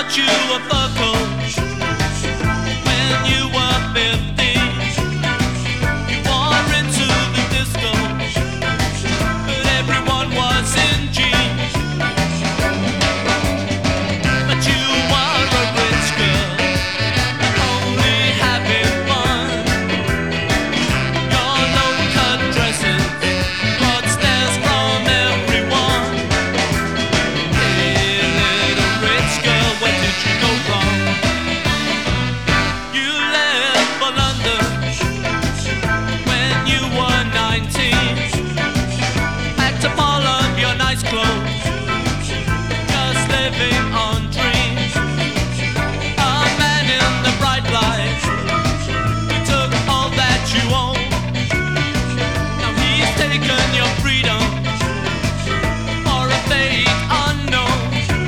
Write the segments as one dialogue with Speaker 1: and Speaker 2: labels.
Speaker 1: you a buckle when you were 15. You wore into the disco, but everyone was in jeans. But you were a rich girl, only having fun. Your low-cut dresses brought stares from everyone. Hey, little rich girl, where did you go wrong? You left for London when you were 19. Packed up all of your nice clothes, just living on dreams. A man in the bright light, he took all that you own. Now he's taken your freedom for a fate unknown.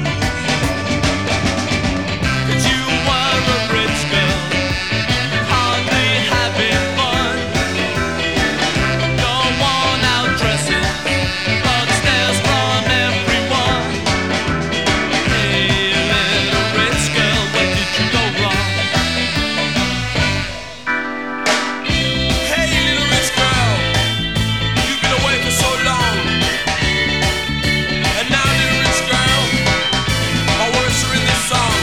Speaker 1: 'Cause you were a rich girl, hardly having fun. Your worn out dresses brought stares from everyone. Hey, little rich girl, where did you go wrong?
Speaker 2: Hey, little rich girl, you've been away for so long. And now, little rich girl, my words are in this song.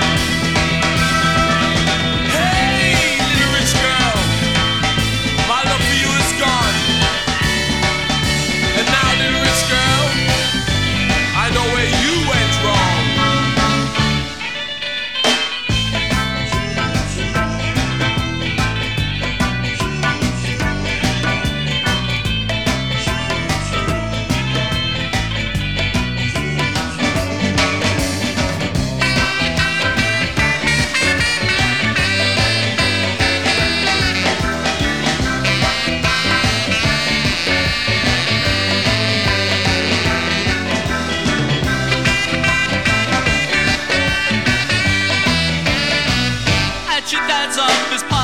Speaker 2: Hey, little rich girl, my love for you is gone. And now, little rich girl, I know where you went wrong.
Speaker 1: At your dad's office